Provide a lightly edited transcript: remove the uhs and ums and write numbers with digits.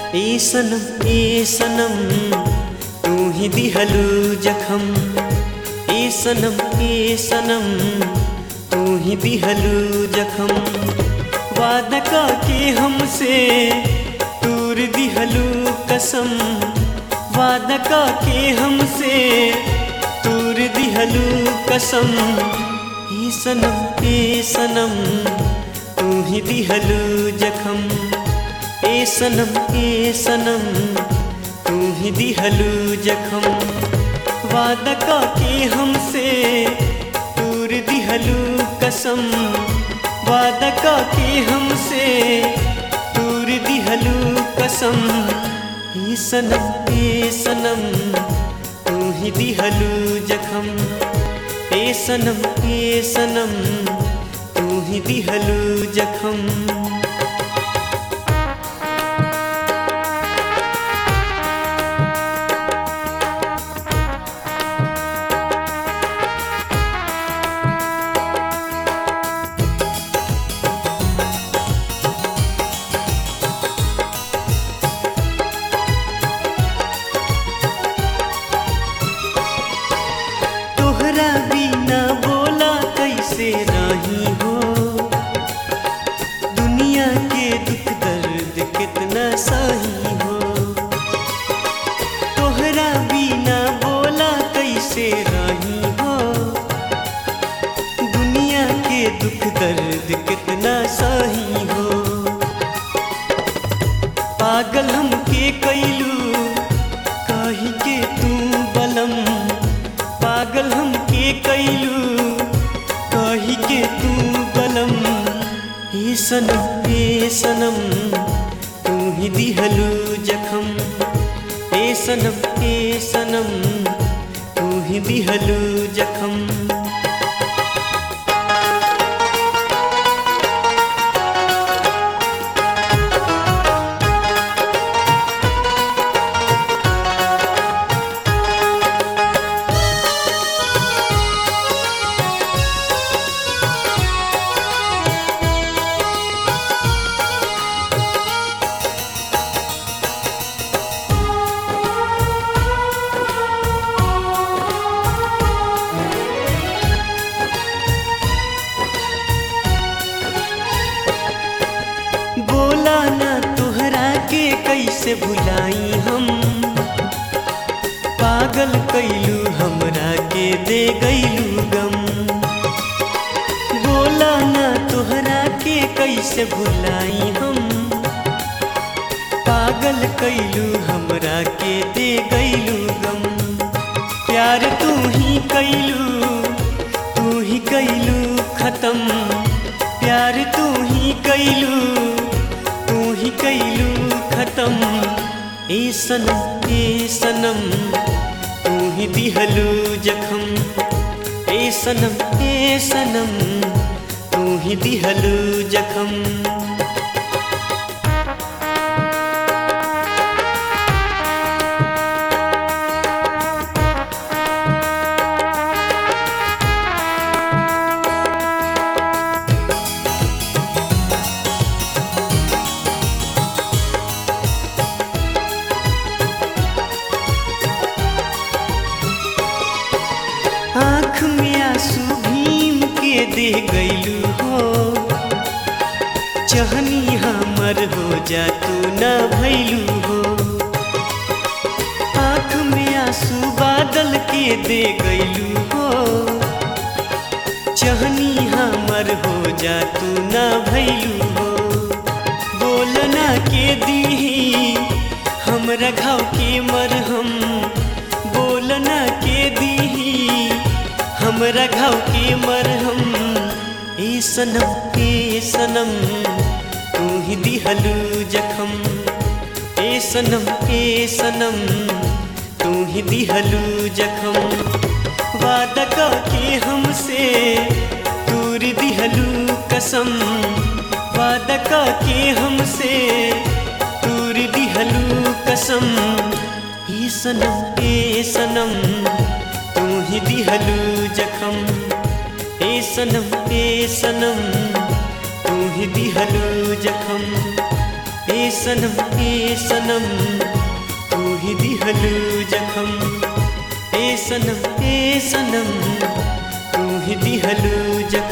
ए सनम तू ही दिहलू जखम। ए सनम तू ही दिहलू जखम। वादा का के हमसे तूर दिहलू कसम। वादा का के हमसे तूर दिहलू कसम। ए सनम तू ही दिहलू जखम। ए सनम तू ही दिहलू जखम। वादा का के हमसे तूर दिहलू कसम। वादा का के हमसे तूर दिहलू कसम। ए सनम तू ही दिहलू जखम। ए सनम तू ही दिहलू जखम। तोहरा बिना बोला कैसे रही हो। दुनिया के दुख दर्द कितना सही हो। तोहरा बिना बोला कैसे रही हो। दुनिया के दुख दर्द कितना सही हो। पागल हमके कैलू कही के तू बलम। पागल हमके कैलू कही के तू बलम। ए सनम तू ही दिहलू जखम। ए सनम तू ही दिहलू जखम। बोला ना तोहरा के कैसे भुलाई हम। पागल कैलू हमरा के दे गईलू गम। बोला ना तोहरा के कैसे भुलाई हम। पागल कैलू हमरा के दे गईलू गम। प्यार तू ही कैलू खत्म। प्यार तू ही कैलू खत्म। ए सनम तू ही दिहलू जखम। ए सनम तू ही दिहलू जखम। आँख में आंसू भीम के दे गईलू हो। चहनी हमर हो जा तू न भैलू हो। आँख में आंसू बादल के दे गईलू हो। चहनी हमर हो जा तू न भैलू हो। बोलना के दीही हमरा घाव के मरहम। बोलना के दीही हमरा घाव के मरहम। ए सनम तू ही दिहलू जखम। ए सनम तू ही दिहलू जखम। वादा का के हमसे तूर दिहलू कसम। वादा का के हमसे तूर दिहलू कसम। ए सनम तू ही दिहलू जखम। ए सनम तू ही दिहलू जखम। ए सनम तू ही दिहलू जखम ए सनम तू ही दिहलू जखम